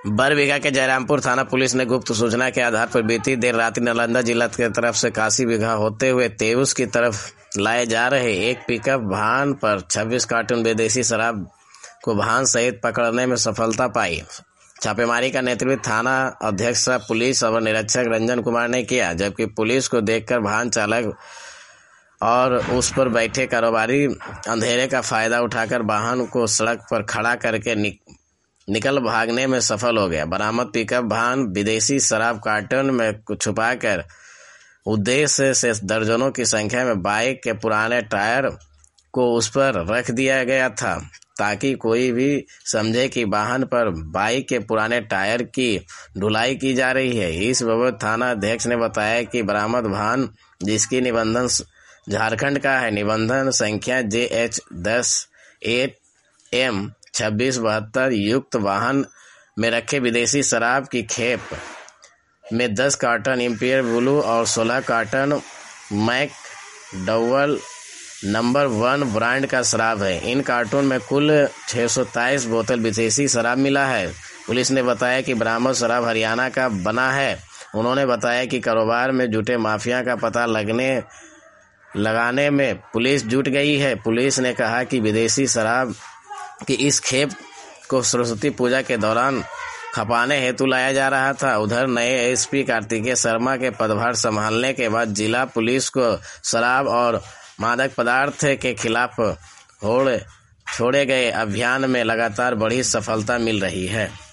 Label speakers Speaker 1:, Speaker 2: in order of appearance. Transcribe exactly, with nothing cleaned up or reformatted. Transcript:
Speaker 1: बरबीघा के जयरामपुर थाना पुलिस ने गुप्त सूचना के आधार पर बीती देर रात नालंदा जिला की तरफ से काशी बिघा होते हुए तेउस की तरफ लाए जा रहे एक पिकअप वाहन पर छब्बीस कार्टून विदेशी शराब को वाहन सहित पकड़ने में सफलता पाई। छापेमारी का नेतृत्व थाना अध्यक्ष पुलिस और निरीक्षक रंजन कुमार ने किया, जबकि पुलिस को देखकर वाहन चालक और उस पर बैठे कारोबारी अंधेरे का फायदा उठाकर वाहन को सड़क पर खड़ा करके निक, निकल भागने में सफल हो गया। बरामद पिकअप वाहन विदेशी शराब कार्टन में छुपाकर उद्देश्य से दर्जनों की संख्या में बाइक के पुराने टायर को उस पर रख दिया गया था, ताकि कोई भी समझे कि वाहन पर बाइक के पुराने टायर की ढुलाई की जा रही है। इस बाबत थाना अध्यक्ष ने बताया कि बरामद वाहन, जिसकी निबंधन झारखंड का है, निबंधन संख्या जे एच दस एट एम छब्बीस बहत्तर युक्त वाहन में रखे विदेशी शराब की खेप में दस कार्टन इंपीरियल ब्लू और सोलह carton McDowell number one brand का शराब है। इन कार्टून में कुल छह सौ तेईस बोतल विदेशी शराब मिला है। पुलिस ने बताया कि बरामद शराब हरियाणा का बना है। उन्होंने बताया कि कारोबार में जुटे माफिया का पता लगने लगाने में पुलिस जुट गई है। पुलिस ने कहा कि विदेशी शराब की इस खेप को सरस्वती पूजा के दौरान खपाने हेतु लाया जा रहा था। उधर नए एसपी कार्तिकेय शर्मा के पदभार संभालने के बाद जिला पुलिस को शराब और मादक पदार्थ के खिलाफ होड़ छोड़े गए अभियान में लगातार बड़ी सफलता मिल रही है।